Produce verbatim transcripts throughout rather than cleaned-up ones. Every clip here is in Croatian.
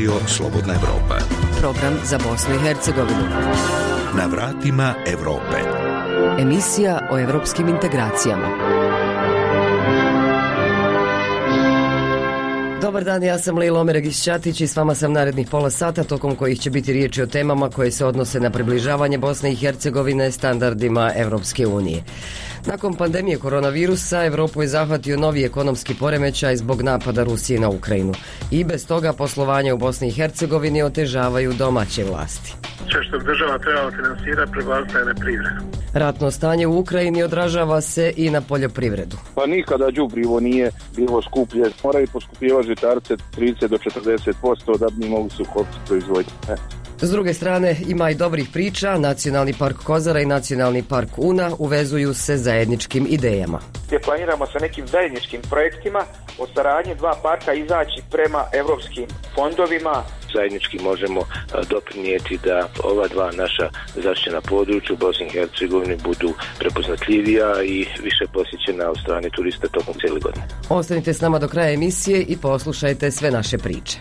Radio Slobodna Evropa. Program za Bosnu i Hercegovinu. Na vratima Evrope. Emisija o evropskim integracijama. Dobar dan, ja sam Lejla Omeregić-Ćatić i s vama sam narednih pola sata, tokom kojih će biti riječi o temama koje se odnose na približavanje Bosne i Hercegovine standardima Evropske unije. Nakon pandemije koronavirusa, Evropu je zahvatio novi ekonomski poremećaj zbog napada Rusije na Ukrajinu. I bez toga poslovanje u Bosni i Hercegovini otežavaju domaće vlasti. Sve što država trebala finansirati prebacuje na privredu. Ratno stanje u Ukrajini odražava se i na poljoprivredu. Pa nikada đubrivo nije bilo skuplje. Moraju poskupljivati žitarice trideset do četrdeset posto da bi mogli se ukopiti proizvodnje. S druge strane, ima i dobrih priča. Nacionalni park Kozara i Nacionalni park Una uvezuju se zajedničkim idejama. Gdje planiramo sa nekim zajedničkim projektima o saradnji dva parka izaći prema evropskim fondovima. Zajednički možemo doprinijeti da ova dva naša zaštićena područja u Bosni i Hercegovini budu prepoznatljivija i više posjećena od strane turista tokom cijele godine. Ostanite s nama do kraja emisije i poslušajte sve naše priče.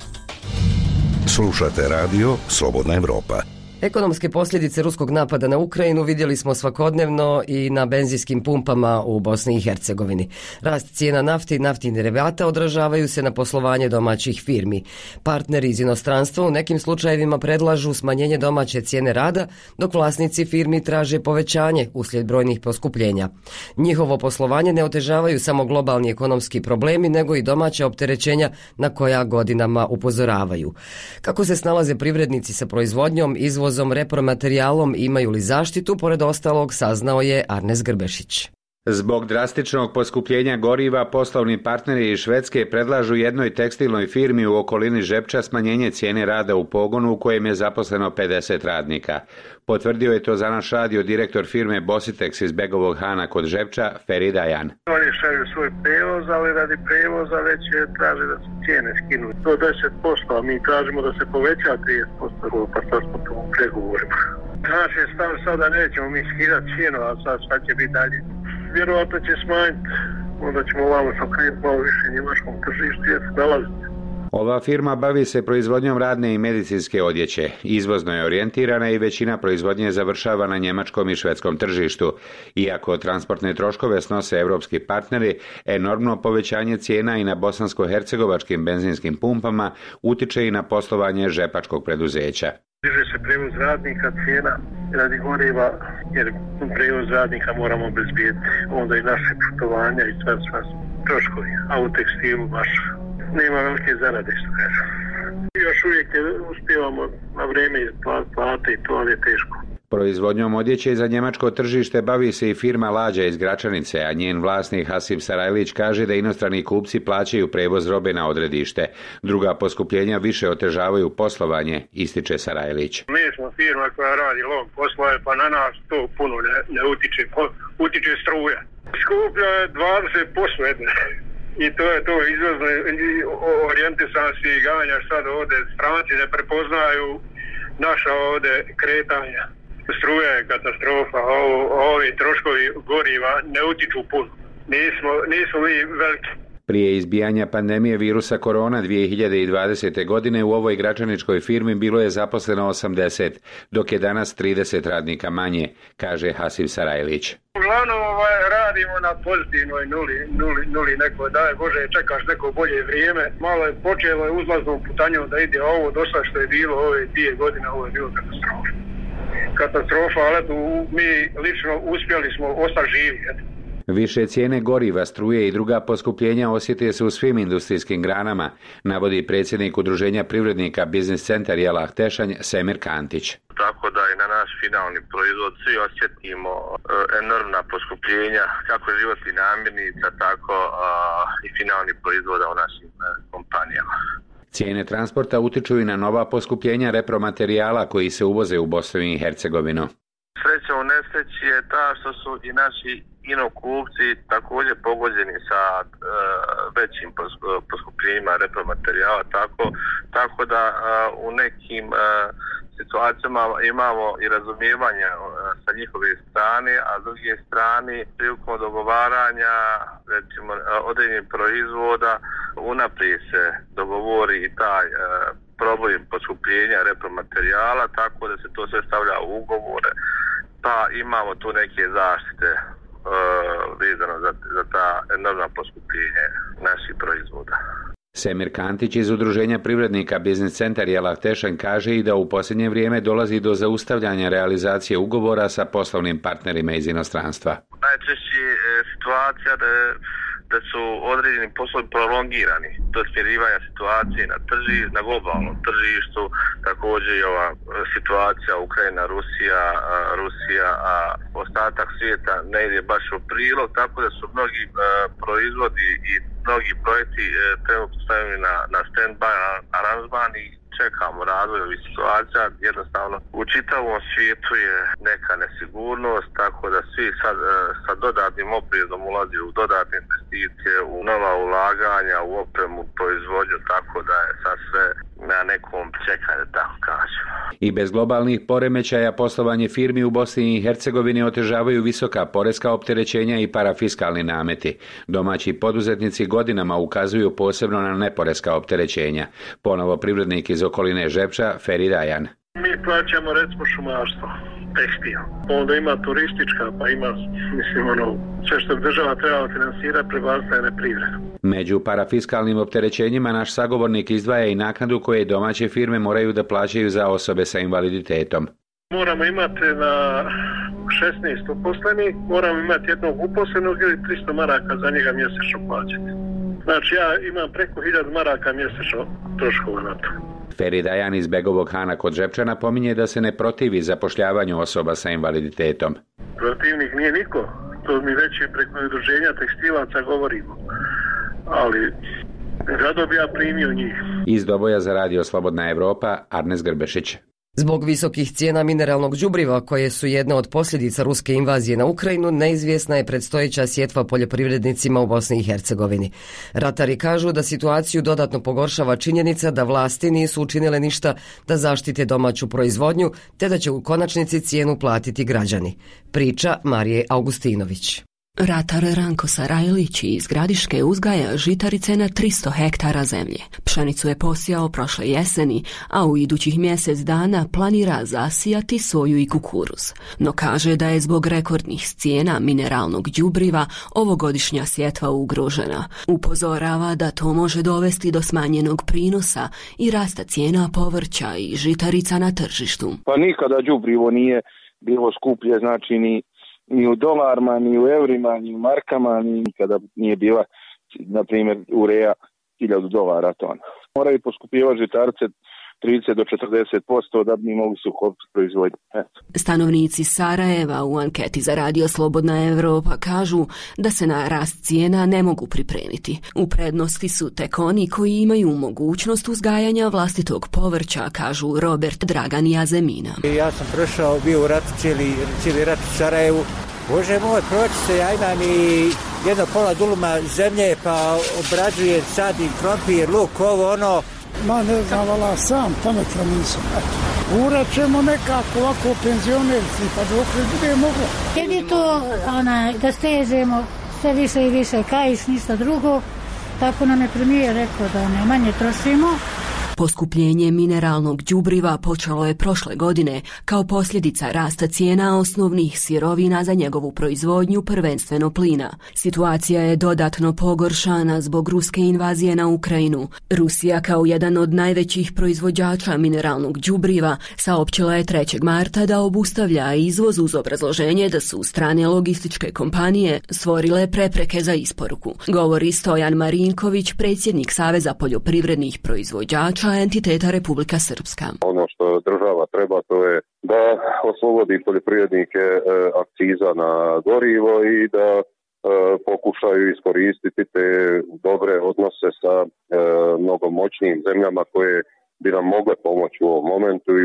Slušate radio Slobodna Evropa. Ekonomske posljedice ruskog napada na Ukrajinu vidjeli smo svakodnevno i na benzinskim pumpama u Bosni i Hercegovini. Rast cijena nafte i naftnih derivata odražavaju se na poslovanje domaćih firmi. Partneri iz inostranstva u nekim slučajevima predlažu smanjenje domaće cijene rada, dok vlasnici firmi traže povećanje uslijed brojnih poskupljenja. Njihovo poslovanje ne otežavaju samo globalni ekonomski problemi, nego i domaća opterećenja na koja godinama upozoravaju. Kako se snalaze privrednici sa proizvodnjom, izvozom, repromaterijalom, imaju li zaštitu, pored ostalog saznao je Arnes Grbešić. Zbog drastičnog poskupljenja goriva, poslovni partneri iz Švedske predlažu jednoj tekstilnoj firmi u okolini Žepča smanjenje cijene rada u pogonu u kojem je zaposleno pedeset radnika. Potvrdio je to za naš radio direktor firme Bositex iz Begovog Hana kod Žepča, Ferida Jan. Oni šalju svoj prevoz, ali radi prevoza već traže da se cijene skinu. To deset posto, a mi tražimo da se poveća trideset posto, pa to smo tu u pregovorima. Naš je stav sada nećemo mi skidati cijenu, a sad šta će biti dalje. Vjerovatno će smanjiti, onda ćemo ovamo što krenuti malo više njemačkom tržištu jer se nalazite. Ova firma bavi se proizvodnjom radne i medicinske odjeće. Izvozno je orijentirana i većina proizvodnje završava na njemačkom i švedskom tržištu. Iako transportne troškove snose evropski partneri, enormno povećanje cijena i na bosansko-hercegovačkim benzinskim pumpama utiče i na poslovanje žepačkog preduzeća. Diže se prevoz radnika, cijena radi goriva, jer prevoz radnika moramo obezbijeti, onda i naše putovanja i sve sve troškovi, a u tekstilu baš nema velike zarade, što kažem. Još uvijek uspijevamo na vrijeme plate i to, ali je teško. Proizvodnjom odjeće za njemačko tržište bavi se i firma Lađa iz Gračanice, a njen vlasnik Hasim Sarajlić kaže da inostrani kupci plaćaju prevoz robe na odredište. Druga poskupljenja više otežavaju poslovanje, ističe Sarajlić. Mi smo firma koja radi log poslove, pa na nas to puno ne, ne utiče, utiče struja. Skuplja je dvadeset posto jedne. I to je to izvozno orijentisanski i ganja, sad ovdje stranci ne prepoznaju naša ovdje kretanja. Struja je katastrofa, ovo, ovi troškovi goriva ne utiču puno. Nismo, nismo mi veliki. Prije izbijanja pandemije virusa korona dvije hiljade dvadesete. godine u ovoj gračaničkoj firmi bilo je zaposleno osamdeset, dok je danas trideset radnika manje, kaže Hasim Sarajlić. Uglavnom ovaj, radimo na pozitivnoj nuli, nuli, nuli neko, daj Bože, čekaš neko bolje vrijeme. Malo je počelo je uzlaznom putanjom da ide ovo, došlo što je bilo ove dvije godine, ovo je bilo katastrofa. Katastrofa, ali tu mi lično uspjeli smo ostati živi. Eto. Više cijene goriva, struje i druga poskupljenja osjete se u svim industrijskim granama, navodi predsjednik Udruženja privrednika Biznis Centar Jelah Tešanj, Semir Kantić. Tako da i na naš finalni proizvod svi osjetimo e, enormna poskupljenja, kako životnih namirnica, tako e, i finalni proizvoda u našim e, kompanijama. Cijene transporta utiču i na nova poskupljenja repromaterijala koji se uvoze u Bosnu i Hercegovinu. Sreća u nesreći je ta što su i naši inokupci također pogođeni sa e, većim poskupljenjima repromaterijala, tako, tako da e, u nekim e, situacijama imamo i razumijevanje e, sa njihove strane, a s druge strane prilikom dogovaranja recimo određenih proizvoda unaprijed se dogovori i taj e, problem poskupljenja repromaterijala, tako da se to sve stavlja u ugovore, pa imamo tu neke zaštite uh, vezano za, za ta enormna poskupljenje naših proizvoda. Semir Kantić iz Udruženja privrednika Biznis Centar Jelak Tešan kaže i da u posljednje vrijeme dolazi do zaustavljanja realizacije ugovora sa poslovnim partnerima iz inostranstva. Najčešće je situacija da, da su određeni poslovi prolongirani do smirivanja situacije na tržištu, na globalnom tržištu, također i ova situacija Ukrajina, Rusija, Rusija, a ostatak svijeta ne ide baš u prilog, tako da su mnogi uh, proizvodi i mnogi projekti uh, trenutno stavljeni na, na stand-by aranžman i čekamo razvoj ovih situacija. Jednostavno u čitavom svijetu je neka nesigurnost, tako da svi sad, sa dodatnim oprezom ulazi u dodatne investicije, u nova ulaganja, u opremu, proizvodnju, tako da je sad sve na nekom čekanju, tako kažem. I bez globalnih poremećaja poslovanje firmi u Bosni i Hercegovini otežavaju visoka poreska opterećenja i parafiskalni nameti. Domaći poduzetnici godinama ukazuju posebno na neporeska opterećenja. Ponovo privrednik iz okoline Žepča, Ferid Ajan. Mi plaćamo recimo šumarstvo, tekstil. Onda ima turistička, pa ima, mislim, ono, sve što bi država trebala finansirati, prebacuje na privredu. Među parafiskalnim opterećenjima naš sagovornik izdvaja i naknadu koje domaće firme moraju da plaćaju za osobe sa invaliditetom. Moramo imati na šesnaest uposlenih, moramo imati jednog uposlenog ili tristo maraka za njega mjesečno plaćati. Znači ja imam preko hiljadu maraka mjesečno troškova na to. Ferid Ajan iz Begovog Hana kod Žepčana pominje da se ne protivi zapošljavanju osoba sa invaliditetom. Protivnik nije niko, to mi već je preko udruženja tekstilaca govorimo, ali rado bi ja primio njih. Iz Doboja za Radio Slobodna Evropa, Arnes Grbešić. Zbog visokih cijena mineralnog đubriva, koje su jedna od posljedica ruske invazije na Ukrajinu, neizvjesna je predstojeća sjetva poljoprivrednicima u Bosni i Hercegovini. Ratari kažu da situaciju dodatno pogoršava činjenica da vlasti nisu učinile ništa da zaštite domaću proizvodnju, te da će u konačnici cijenu platiti građani. Priča Marije Augustinović. Ratar Ranko Sarajlić iz Gradiške uzgaja žitarice na tristo hektara zemlje. Pšenicu je posijao prošle jeseni, a u idućih mjesec dana planira zasijati soju i kukuruz. No kaže da je zbog rekordnih cijena mineralnog đubriva ovogodišnja sjetva ugrožena. Upozorava da to može dovesti do smanjenog prinosa i rasta cijena povrća i žitarica na tržištu. Pa nikada đubrivo nije bilo skuplje, znači ni ni u dolarima, ni u eurima, ni u markama, ni kada nije bila, na primjer, ureja hiljadu dolara tona. Moraju poskupljivati žitarice trideset do četrdeset posto da bi mogli suhopiti proizvodnju. Stanovnici Sarajeva u anketi za Radio Slobodna Evropa kažu da se na rast cijena ne mogu pripremiti. U prednosti su tek oni koji imaju mogućnost uzgajanja vlastitog povrća, kažu Robert, Dragan i Azemina. Ja sam prošao, bio u ratu, cijeli, cijeli rat u Sarajevu. Bože moj, proći se, ja imam i jedno pola duluma zemlje, pa obrađujem, sadim krompir, luk, ovo, ono. Ma ne znam, vala sam, pametan nisam. Urat ćemo nekako ovako penzionerci, pa dok ne bude moglo. Jer je to ona, da stežemo sve više i više kajš, ništa drugo, tako nam je premijer rekao da ne manje trošimo. Poskupljenje mineralnog đubriva počelo je prošle godine kao posljedica rasta cijena osnovnih sirovina za njegovu proizvodnju, prvenstveno plina. Situacija je dodatno pogoršana zbog ruske invazije na Ukrajinu. Rusija kao jedan od najvećih proizvođača mineralnog đubriva saopćila je trećeg marta da obustavlja izvoz uz obrazloženje da su strane logističke kompanije stvorile prepreke za isporuku. Govori Stojan Marinković, predsjednik Saveza poljoprivrednih proizvođača entiteta Republika Srpska. Ono što država treba, to je da oslobodi poljoprivrednike e, akciza na gorivo i da e, pokušaju iskoristiti te dobre odnose sa e, mnogo moćnijim zemljama koje bi nam mogle pomoći u ovom momentu i uputiti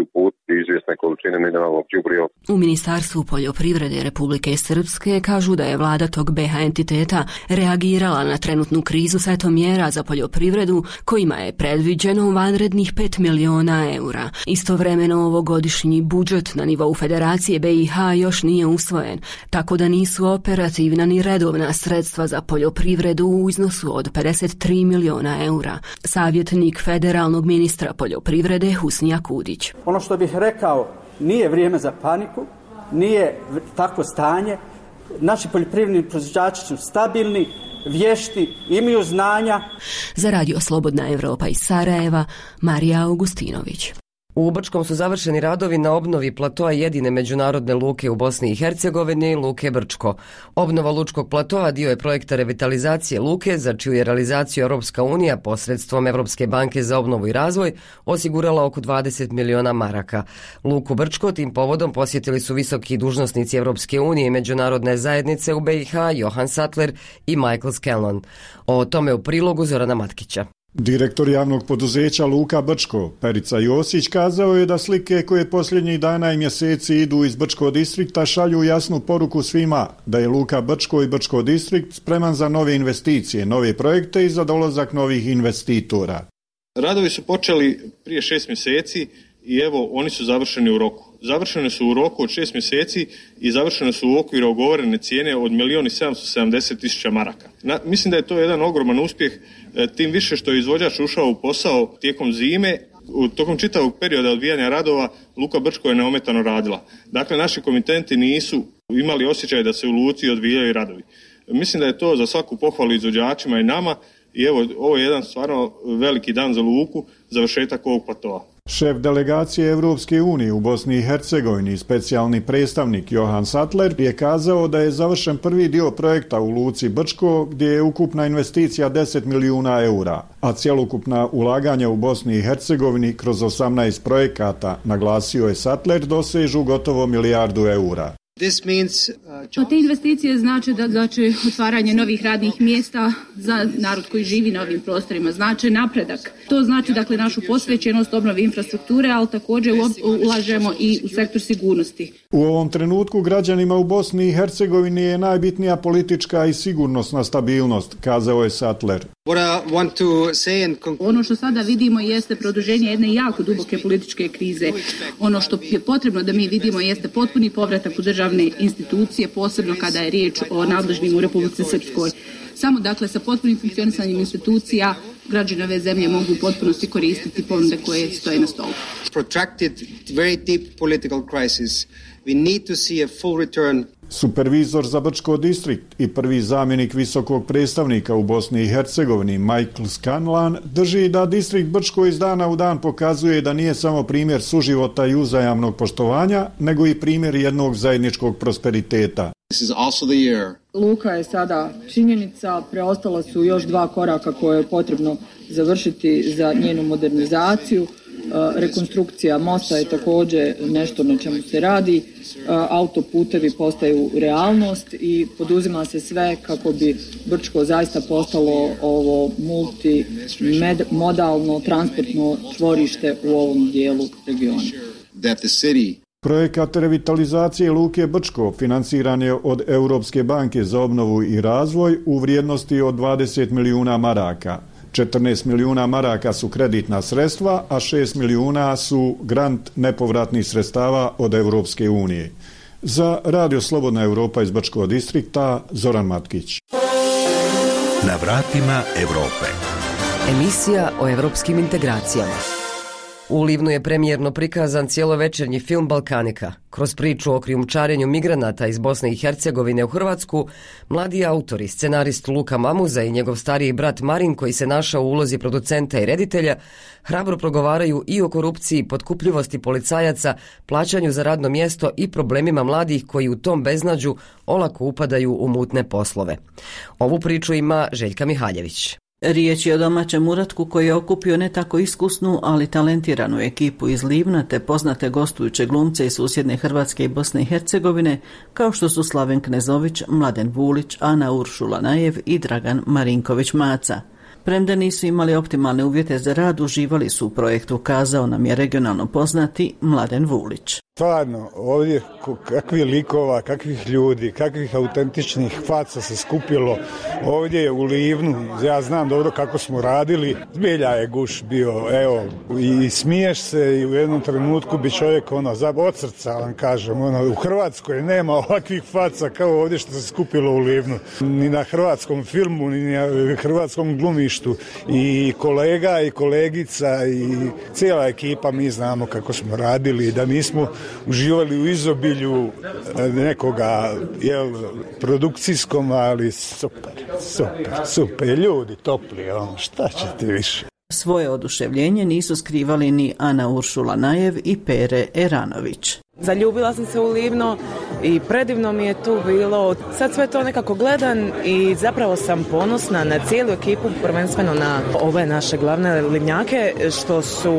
izvjesne količine mineralnog đubriva. U Ministarstvu poljoprivrede Republike Srpske kažu da je vlada tog B H entiteta reagirala na trenutnu krizu setom mjera za poljoprivredu kojima je predviđeno vanrednih pet miliona eura. Istovremeno ovogodišnji budžet na nivou Federacije B i H još nije usvojen, tako da nisu operativna ni redovna sredstva za poljoprivredu u iznosu od pedeset tri miliona eura. Savjetnik federalnog ministra poljoprivrede Husnija Kudić. Ono što bih rekao, nije vrijeme za paniku, nije takvo stanje. Naši poljoprivredni proizvođači su stabilni, vješti, imaju znanja. Za Radio Slobodna Evropa iz Sarajeva, Marija Augustinović. U Brčkom su završeni radovi na obnovi platoa jedine međunarodne luke u Bosni i Hercegovini, Luke Brčko. Obnova lučkog platoa dio je projekta revitalizacije luke, za čiju je realizaciju Europska unija posredstvom Evropske banke za obnovu i razvoj osigurala oko dvadeset miliona maraka. Luku Brčko tim povodom posjetili su visoki dužnosnici Evropske unije i međunarodne zajednice u B i H, Johan Sattler i Michael Scanlon. O tome u prilogu Zorana Matkića. Direktor javnog poduzeća Luka Brčko, Perica Josić, kazao je da slike koje posljednjih dana i mjeseci idu iz Brčko distrikta šalju jasnu poruku svima da je Luka Brčko i Brčko distrikt spreman za nove investicije, nove projekte i za dolazak novih investitora. Radovi su počeli prije šest mjeseci i evo oni su završeni u roku. Završene su u roku od šest mjeseci i završene su u okviru ugovorene cijene od milijun i sedamsto sedamdeset tisuća maraka. Na, mislim da je to jedan ogroman uspjeh, tim više što je izvođač ušao u posao tijekom zime. U tokom čitavog perioda odvijanja radova Luka Brčko je neometano radila. Dakle, naši komitenti nisu imali osjećaj da se u luci odvijaju radovi. Mislim da je to za svaku pohvalu izvođačima i nama i evo, ovo je jedan stvarno veliki dan za luku, završetak ovog platoa. Šef delegacije Evropske unije u Bosni i Hercegovini, specijalni predstavnik Johan Sattler, je kazao da je završen prvi dio projekta u luci Brčko, gdje je ukupna investicija deset milijuna eura, a cjelokupna ulaganja u Bosni i Hercegovini kroz osamnaest projekata, naglasio je Sattler, dosežu gotovo milijardu eura. To te investicije znači da znači otvaranje novih radnih mjesta za narod koji živi na ovim prostorima, znači napredak. To znači dakle našu posvećenost obnovi infrastrukture, ali također ulažemo i u sektor sigurnosti. U ovom trenutku građanima u Bosni i Hercegovini je najbitnija politička i sigurnosna stabilnost, kazao je Sattler. Ono što sada vidimo jeste produženje jedne jako duboke političke krize. Ono što je potrebno da mi vidimo jeste potpuni povratak u državne institucije, posebno kada je riječ o nadležnim u Republici Srpskoj. Samo dakle sa potpunim funkcionisanjem institucija građani ove zemlje mogu u potpunosti koristiti ponude koje stoje na stolu. Protracted, very deep political crisis. We need to see a full return. Supervizor za Brčko distrikt i prvi zamjenik visokog predstavnika u Bosni i Hercegovini Michael Scanlon drži da distrikt Brčko iz dana u dan pokazuje da nije samo primjer suživota i uzajamnog poštovanja, nego i primjer jednog zajedničkog prosperiteta. This is also the year. Luka je sada činjenica, preostala su još dva koraka koje je potrebno završiti za njenu modernizaciju. Rekonstrukcija mosta je također nešto na čemu se radi, autoputevi postaju realnost i poduzima se sve kako bi Brčko zaista postalo ovo multimodalno transportno čvorište u ovom dijelu regiona. Projekat revitalizacije Luke Brčko financiran je od Europske banke za obnovu i razvoj u vrijednosti od dvadeset milijuna maraka. četrnaest milijuna maraka su kreditna sredstva, a šest milijuna su grant nepovratnih sredstava od Europske unije. Za Radio Slobodna Evropa iz Brčkog distrikta, Zoran Matkić. Na vratima Evrope. Emisija o evropskim integracijama. U Livnu je premijerno prikazan cijelovečernji film Balkanika. Kroz priču o krijumčarenju migranata iz Bosne i Hercegovine u Hrvatsku, mladi autori, scenarist Luka Mamuza i njegov stariji brat Marin, koji se našao u ulozi producenta i reditelja, hrabro progovaraju i o korupciji, potkupljivosti policajaca, plaćanju za radno mjesto i problemima mladih koji u tom beznađu olako upadaju u mutne poslove. Ovu priču ima Željka Mihaljević. Riječ je o domaćem uratku koji je okupio ne tako iskusnu, ali talentiranu ekipu iz Livna te poznate gostujuće glumce iz susjedne Hrvatske i Bosne i Hercegovine, kao što su Slaven Knezović, Mladen Vulić, Ana Uršula Najev i Dragan Marinković Maca. Premda nisu imali optimalne uvjete za rad, uživali su u projektu, kazao nam je regionalno poznati Mladen Vulić. Stvarno, ovdje kakvih likova, kakvih ljudi, kakvih autentičnih faca se skupilo ovdje je u Livnu. Ja znam dobro kako smo radili. Zbilja je guš bio, evo, i smiješ se i u jednom trenutku bi čovjek ono, od srca vam kažem, ono, u Hrvatskoj nema ovakvih faca kao ovdje što se skupilo u Livnu. Ni na hrvatskom filmu, ni na hrvatskom glumištu. I kolega i kolegica i cijela ekipa, mi znamo kako smo radili, da nismo uživali u izobilju nekoga jel, produkcijskom, ali super, super, super, ljudi topli, ono, šta ćete više. Svoje oduševljenje nisu skrivali ni Ana Uršula Najev i Pere Eranović. Zaljubila sam se u Livno i predivno mi je tu bilo. Sad sve to nekako gledam i zapravo sam ponosna na cijelu ekipu, prvenstveno na ove naše glavne livnjake što su,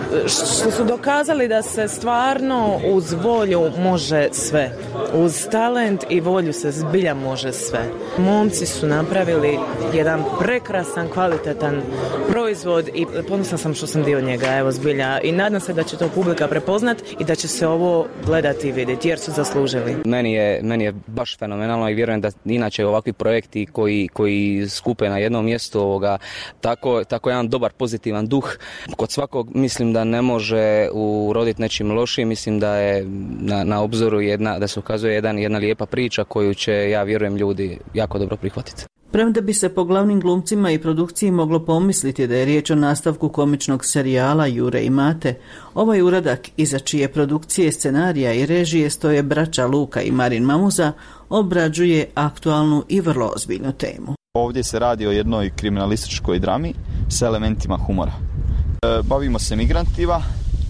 što su dokazali da se stvarno uz volju može sve. Uz talent i volju se zbilja može sve. Momci su napravili jedan prekrasan, kvalitetan proizvod i ponosna sam što sam dio njega, evo zbilja. I nadam se da će to publika prepoznat i da će se ovo gledati i vidjeti jer su zaslužili. Meni je, meni je baš fenomenalno i vjerujem da inače ovakvi projekti koji, koji skupe na jednom mjestu ovoga, tako, tako jedan dobar pozitivan duh. Kod svakog mislim da ne može uroditi nečim lošim, mislim da je na, na obzoru jedna, da se ukazuje jedan, jedna lijepa priča koju će, ja vjerujem, ljudi jako dobro prihvatiti. Premda bi se po glavnim glumcima i produkciji moglo pomisliti da je riječ o nastavku komičnog serijala Jure i Mate, ovaj uradak, iza čije produkcije, scenarija i režije stoje braća Luka i Marin Mamuza, obrađuje aktualnu i vrlo ozbiljnu temu. Ovdje se radi o jednoj kriminalističkoj drami sa elementima humora. E, bavimo se migrantima,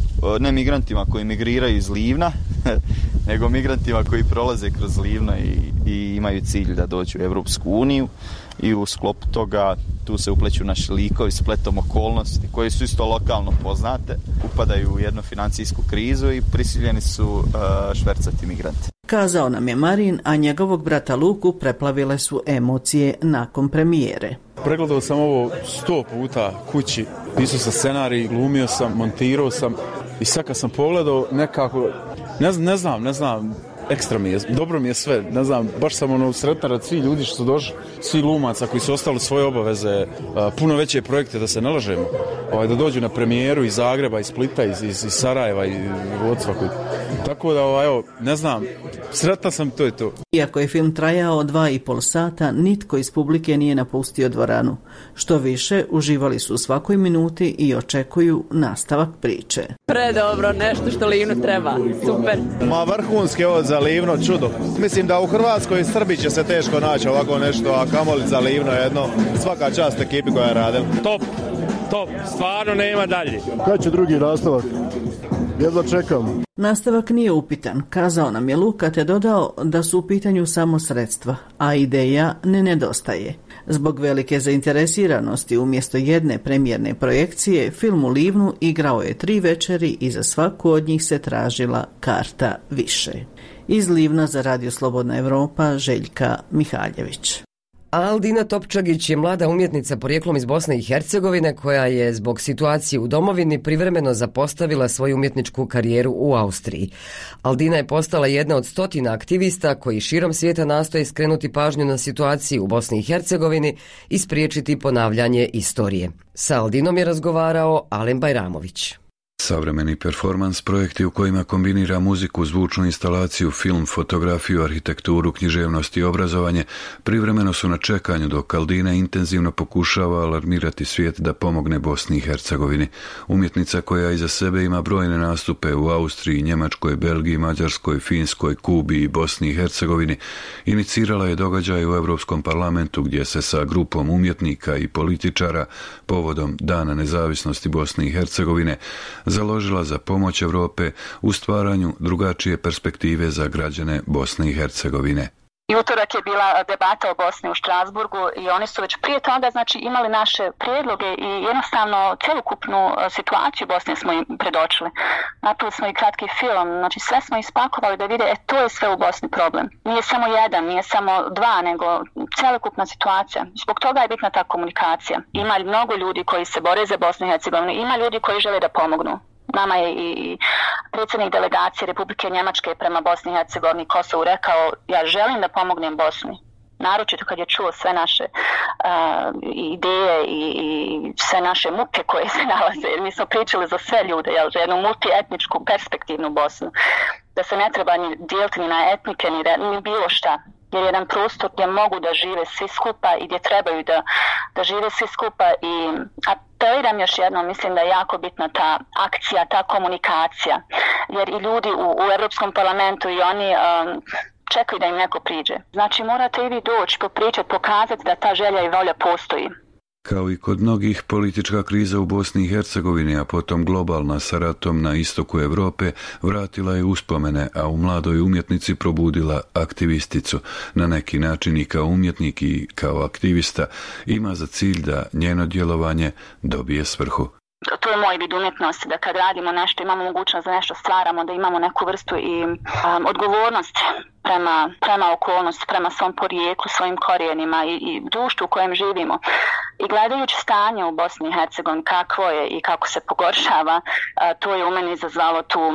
ne migrantima koji migriraju iz Livna, nego migrantima koji prolaze kroz Livno i, i imaju cilj da dođu u Europsku uniju i u sklopu toga tu se upleću naši likovi spletom okolnosti koji su isto lokalno poznate, upadaju u jednu financijsku krizu i prisiljeni su uh, švercati migrante. Kazao nam je Marin, a njegovog brata Luku preplavile su emocije nakon premijere. Pregledao sam ovo sto puta kući, pisao sam scenarij, glumio sam, montirao sam i sad kad sam pogledao nekako, ne, ne znam, ne znam, ekstra mi je, dobro mi je sve, ne znam, baš sam ono sretan od svih ljudi što su došli, svi glumaca koji su ostali svoje obaveze, puno veće projekte, da se ne lažemo, ovaj, da dođu na premijeru iz Zagreba, iz Splita, iz, iz, iz Sarajeva i od svakog. Tako da, ovaj, evo, ne znam, sretan sam, to je to. Iako je film trajao dva i pol sata, nitko iz publike nije napustio dvoranu. Što više, uživali su u svakoj minuti i očekuju nastavak priče. Predobro, nešto što Livnu treba, super. Ma vrhunski ovo za Livno, čudo. Mislim da u Hrvatskoj i Srbiji će se teško naći ovako nešto, a kamoli za Livno jedno. Svaka čast ekipi koja je radila. Top, top, stvarno nema dalje. Kad će drugi nastavak? Jedva čekam. Nastavak nije upitan, kazao nam je Luka, te dodao da su u pitanju samo sredstva, a ideja ne nedostaje. Zbog velike zainteresiranosti umjesto jedne premijerne projekcije, film u Livnu igrao je tri večeri i za svaku od njih se tražila karta više. Iz Livna za Radio Slobodna Evropa, Željka Mihaljević. Aldina Topčagić je mlada umjetnica porijeklom iz Bosne i Hercegovine koja je zbog situacije u domovini privremeno zapostavila svoju umjetničku karijeru u Austriji. Aldina je postala jedna od stotina aktivista koji širom svijeta nastoje skrenuti pažnju na situaciju u Bosni i Hercegovini i spriječiti ponavljanje istorije. Sa Aldinom je razgovarao Alen Bajramović. Savremeni performans, projekti u kojima kombinira muziku, zvučnu instalaciju, film, fotografiju, arhitekturu, književnost i obrazovanje, privremeno su na čekanju dok Aldina intenzivno pokušava alarmirati svijet da pomogne Bosni i Hercegovini. Umjetnica koja iza sebe ima brojne nastupe u Austriji, Njemačkoj, Belgiji, Mađarskoj, Finskoj, Kubi i Bosni i Hercegovini, inicirala je događaj u Europskom parlamentu gdje se sa grupom umjetnika i političara povodom Dana nezavisnosti Bosne i Hercegovine založila za pomoć Europe u stvaranju drugačije perspektive za građane Bosne i Hercegovine. I utorak je bila debata o Bosni u Strasburgu i oni su već prije toga znači imali naše prijedloge i jednostavno cjelokupnu situaciju Bosne smo im predočili. Napravili smo i kratki film, znači sve smo ispakovali da vide, e to je sve u Bosni problem. Nije samo jedan, nije samo dva, nego cjelokupna situacija. Zbog toga je bitna ta komunikacija. Ima mnogo ljudi koji se bore za Bosnu i Hercegovinu, ima ljudi koji žele da pomognu. Nama je i predsjednik delegacije Republike Njemačke prema Bosni i Hercegovini Kosovu rekao, ja želim da pomognem Bosni. Naročito kad je čuo sve naše uh, ideje i, i sve naše muke koje se nalaze. Jer mi smo pričali za sve ljude, jel, za jednu multietničku perspektivnu Bosnu. Da se ne treba ni dijeliti ni na etnike, ni, ni bilo šta. Jer jedan prostor gdje mogu da žive svi skupa i gdje trebaju da, da žive svi skupa. I apeliram još jednom, mislim da je jako bitna ta akcija, ta komunikacija. Jer i ljudi u, u Europskom parlamentu i oni um, čekaju da im neko priđe. Znači morate i vi doći, popričati, pokazati da ta želja i volja postoji. Kao i kod mnogih, politička kriza u Bosni i Hercegovini, a potom globalna sa ratom na istoku Europe, vratila je uspomene, a u mladoj umjetnici probudila aktivisticu. Na neki način i kao umjetnik i kao aktivista ima za cilj da njeno djelovanje dobije svrhu. To je moj vid umjetnosti, da kad radimo nešto, imamo mogućnost da nešto stvaramo, da imamo neku vrstu i um, odgovornost prema, prema okolnosti, prema svom porijeklu, svojim korijenima i, i društvu u kojem živimo. I gledajući stanje u Bosni i Hercegovini, kakvo je i kako se pogoršava, uh, to je u meni izazvalo tu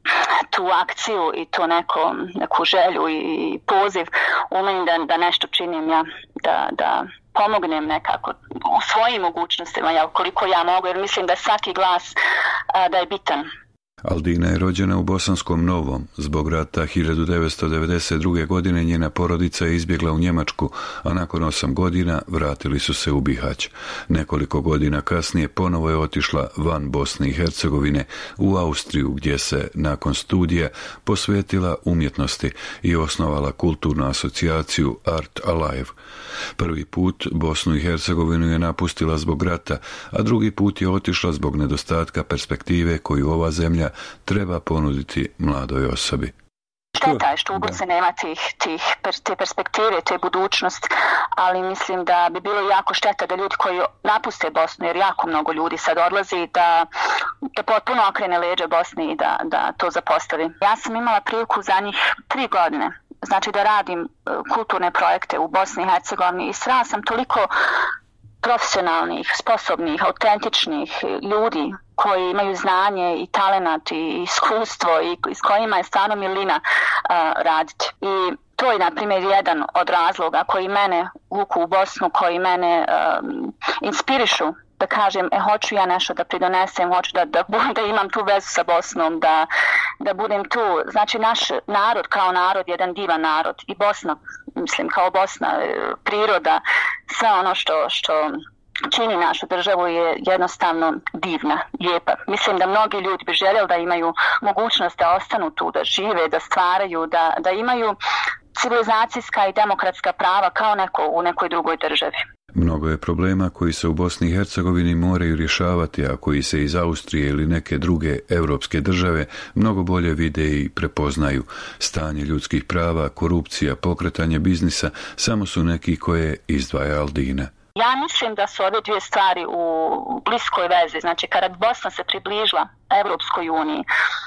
tu akciju i to neko, neku želju i poziv u meni da, da nešto činim ja, da, da pomognem nekako u svojim mogućnostima, ja, koliko ja mogu, jer mislim da svaki glas a, da je bitan. Aldina je rođena u Bosanskom Novom. Zbog rata hiljadu devetsto devedeset druge. godine njena porodica je izbjegla u Njemačku, a nakon osam godina vratili su se u Bihać. Nekoliko godina kasnije ponovo je otišla van Bosne i Hercegovine u Austriju, gdje se nakon studija posvetila umjetnosti i osnovala kulturnu asocijaciju Art Alive. Prvi put Bosnu i Hercegovinu je napustila zbog rata, a drugi put je otišla zbog nedostatka perspektive koju ova zemlja treba ponuditi mladoj osobi. Šteta je što u Bosni nema tih, tih, te perspektive, te budućnost, ali mislim da bi bilo jako šteta da ljudi koji napuste Bosnu, jer jako mnogo ljudi sad odlazi, da, da potpuno okrene leđa Bosni i da, da to zapostavi. Ja sam imala priliku za njih tri godine, znači da radim kulturne projekte u Bosni i Hercegovini i srela sam toliko profesionalnih, sposobnih, autentičnih ljudi koji imaju znanje i talenat i iskustvo i s kojima je stvarno milina uh, raditi. I to je, na primjer, jedan od razloga koji mene vuku u Bosnu, koji mene um, inspirišu da kažem, e, hoću ja nešto da pridonesem, hoću da, da, da imam tu vezu sa Bosnom, da, da budem tu. Znači, naš narod kao narod je jedan divan narod i Bosna, mislim, kao Bosna, priroda, sve ono što, što čini našu državu je jednostavno divna, lijepa. Mislim da mnogi ljudi bi željeli da imaju mogućnost da ostanu tu, da žive, da stvaraju, da, da imaju civilizacijska i demokratska prava kao neko u nekoj drugoj državi. Mnogo je problema koji se u Bosni i Hercegovini moraju rješavati, a koji se iz Austrije ili neke druge europske države mnogo bolje vide i prepoznaju. Stanje ljudskih prava, korupcija, pokretanje biznisa samo su neki koje izdvaja Aldina. Ja mislim da su ove dvije stvari u bliskoj vezi. Znači, kada bi Bosna se približila Evropskoj uniji,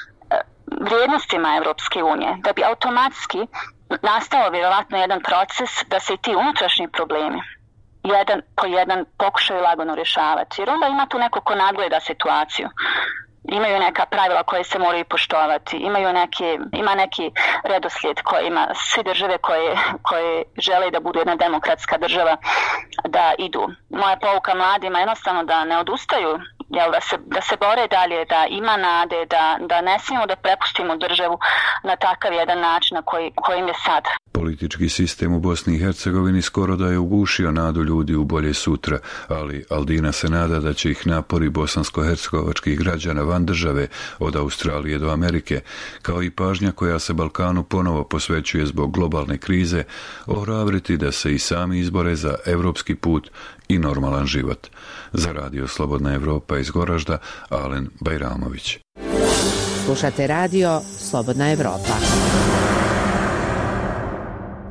vrijednostima Evropske unije, da bi automatski nastao vjerovatno jedan proces da se i ti unutrašnji problemi jedan po jedan pokušaju lagano rješavati. Jer onda ima tu neko ko nadgleda situaciju. Imaju neka pravila koje se moraju poštovati, imaju neki, ima neki redoslijed koji ima sve države koje, koje žele da budu jedna demokratska država da idu. Moja pouka mladima je jednostavno da ne odustaju, jel, da, se, da se bore dalje, da ima nade, da, da ne smijemo da prepustimo državu na takav jedan način na koji, kojim je sad. Politički sistem u Bosni i Hercegovini skoro da je ugušio nadu ljudi u bolje sutra, ali Aldina se nada da će ih napori bosansko-hercegovačkih građana van države, od Australije do Amerike, kao i pažnja koja se Balkanu ponovo posvećuje zbog globalne krize, ohrabriti da se i sami izbore za evropski put i normalan život. Za radio Slobodna Evropa iz Goražda, Alen Bajramović. Slušate radio Slobodna Evropa.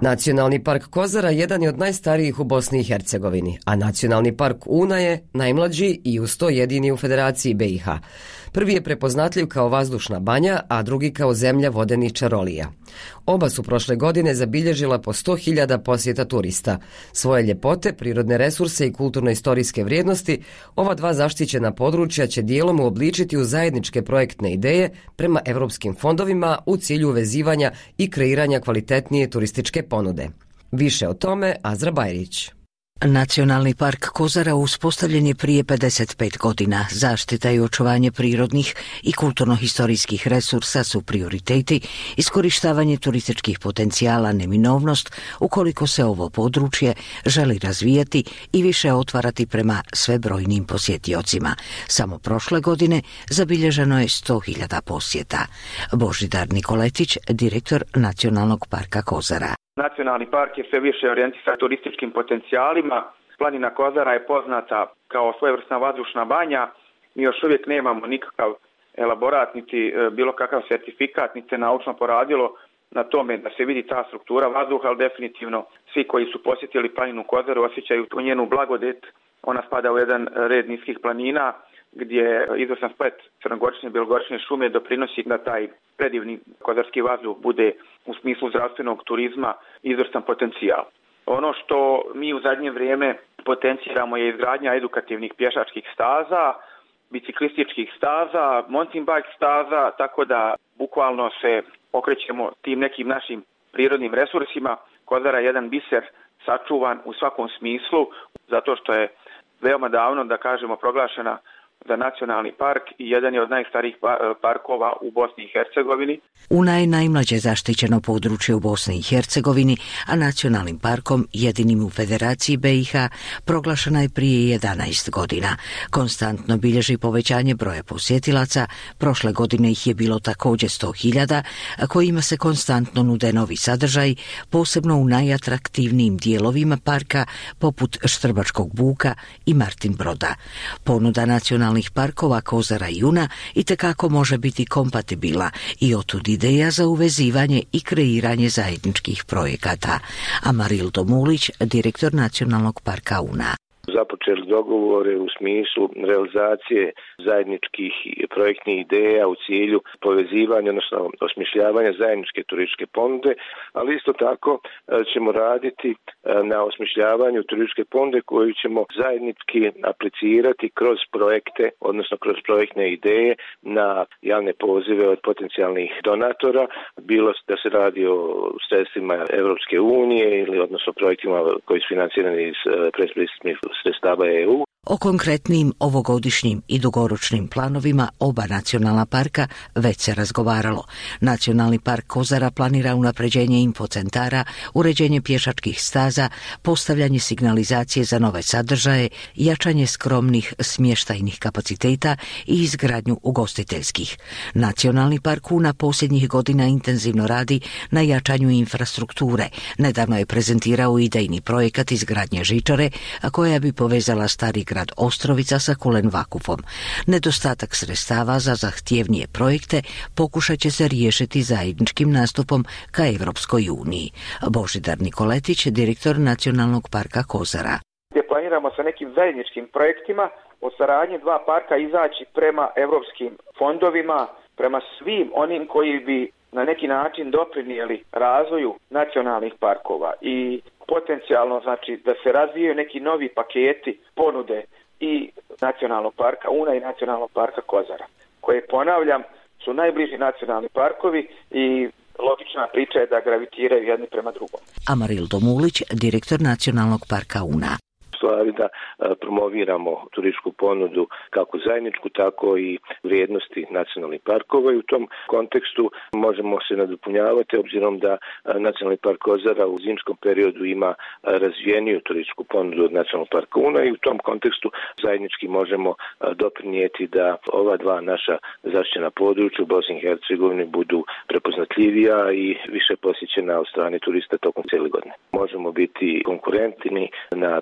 Nacionalni park Kozara jedan je od najstarijih u Bosni i Hercegovini, a Nacionalni park Una je najmlađi i uz to jedini u Federaciji B i H. Prvi je prepoznatljiv kao vazdušna banja, a drugi kao zemlja vodenih čarolija. Oba su prošle godine zabilježila po sto hiljada posjeta turista. Svoje ljepote, prirodne resurse i kulturno-istorijske vrijednosti, ova dva zaštićena područja će dijelom uobličiti u zajedničke projektne ideje prema europskim fondovima u cilju uvezivanja i kreiranja kvalitetnije turističke ponude. Više o tome Azra Bajrić. Nacionalni park Kozara uspostavljen je prije pedeset pet godina. Zaštita i očuvanje prirodnih i kulturno-historijskih resursa su prioriteti, iskorištavanje turističkih potencijala neminovnost ukoliko se ovo područje želi razvijati i više otvarati prema sve brojnim posjetiocima. Samo prošle godine zabilježeno je sto hiljada posjeta. Božidar Nikoletić, direktor Nacionalnog parka Kozara. Nacionalni park je sve više orijentiran turističkim potencijalima. Planina Kozara je poznata kao svojevrsna vazdušna banja. Mi još uvijek nemamo nikakav elaborat, niti bilo kakav sertifikat, niti se naučno poradilo na tome da se vidi ta struktura vazduha, ali definitivno svi koji su posjetili planinu Kozaru osjećaju tu njenu blagodet. Ona spada u jedan red niskih planina gdje izvrstan splet crnogorične i belogorične šume doprinosi da taj predivni kozarski vazduh bude u smislu zdravstvenog turizma izvrstan potencijal. Ono što mi u zadnje vrijeme potenciramo je izgradnja edukativnih pješačkih staza, biciklističkih staza, mountain bike staza, tako da bukvalno se okrećemo tim nekim našim prirodnim resursima. Kozara je jedan biser sačuvan u svakom smislu, zato što je veoma davno, da kažemo, proglašena za nacionalni park i jedan je od najstarijih parkova u Bosni i Hercegovini. Una je najmlađe zaštićeno područje u Bosni i Hercegovini, a nacionalnim parkom, jedinim u Federaciji B i H, proglašena je prije jedanaest godina. Konstantno bilježi povećanje broja posjetilaca, prošle godine ih je bilo također sto hiljada, kojima se konstantno nude novi sadržaj, posebno u najatraktivnijim dijelovima parka, poput Štrbačkog buka i Martin Broda. Ponuda nacionalnih parkova Kozara i Una itekako može biti kompatibilna i otud ideja za uvezivanje i kreiranje zajedničkih projekata. Amarildo Mulić, direktor Nacionalnog parka Una. Započeli dogovore u smislu realizacije zajedničkih projektnih ideja u cilju povezivanja, odnosno osmišljavanja zajedničke turističke ponude, ali isto tako ćemo raditi na osmišljavanju turističke ponude koju ćemo zajednički aplicirati kroz projekte, odnosno kroz projektne ideje na javne pozive od potencijalnih donatora, bilo da se radi o sredstvima Europske unije ili odnosno projektima koji su financirani iz predpristupnih sredstava E U. O konkretnim ovogodišnjim i dugoročnim planovima oba nacionalna parka već se razgovaralo. Nacionalni park Kozara planira unapređenje infocentara, uređenje pješačkih staza, postavljanje signalizacije za nove sadržaje, jačanje skromnih smještajnih kapaciteta i izgradnju ugostiteljskih. Nacionalni park Una posljednjih godina intenzivno radi na jačanju infrastrukture. Nedavno je prezentirao idejni projekat izgradnje žičare, a koja bi povezala stari grad Ostrovica sa Kulen Vakufom. Nedostatak sredstava za zahtjevnije projekte pokušat će se riješiti zajedničkim nastupom ka Evropskoj uniji. Božidar Nikoletić, direktor Nacionalnog parka Kozara. Gdje planiramo sa nekim zajedničkim projektima o saradnji dva parka izaći prema evropskim fondovima, prema svim onim koji bi na neki način doprinijeli razvoju nacionalnih parkova i potencijalno znači da se razvijaju neki novi paketi ponude i nacionalnog parka Una i nacionalnog parka Kozara, koje, ponavljam, su najbliži nacionalni parkovi i logična priča je da gravitiraju jedni prema drugom. Amarildo Mulić, direktor Nacionalnog parka Una. Stvari da promoviramo turističku ponudu kako zajedničku, tako i vrijednosti nacionalnih parkova i u tom kontekstu možemo se nadopunjavati obzirom da Nacionalni park Kozara u zimskom periodu ima razvijeniju turističku ponudu od Nacionalnog parka Una i u tom kontekstu zajednički možemo doprinijeti da ova dva naša zaštićena područja u Bosni i Hercegovini budu prepoznatljivija i više posjećena od strane turista tokom cijele godine. Možemo biti konkurentni na turističkim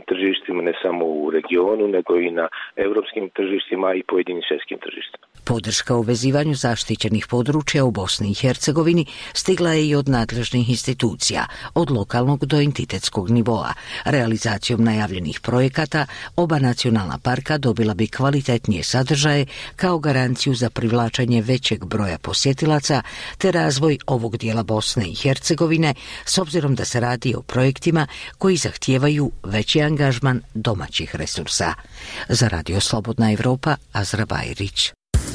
tržištima, ne samo u regionu, nego i na europskim tržištima i pojedinim svjetskim tržištima. Podrška u vezivanju zaštićenih područja u Bosni i Hercegovini stigla je i od nadležnih institucija, od lokalnog do entitetskog nivoa. Realizacijom najavljenih projekata oba nacionalna parka dobila bi kvalitetnije sadržaje kao garanciju za privlačenje većeg broja posjetilaca te razvoj ovog dijela Bosne i Hercegovine, s obzirom da se radi o projektima koji zahtijevaju veći angažman domaćih resursa. Za Radio Slobodna Evropa, Azra Bajrić.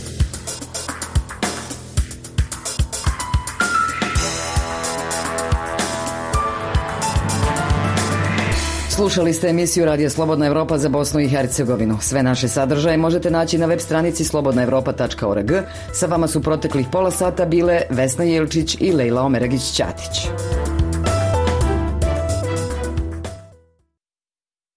Slušali ste emisiju Radio Slobodna Evropa za Bosnu i Hercegovinu. Sve naše sadržaje možete naći na web stranici slobodna evropa tačka org. Sa vama su proteklih pola sata bile Vesna Jelčić i Lejla Omeragić-Ćatić.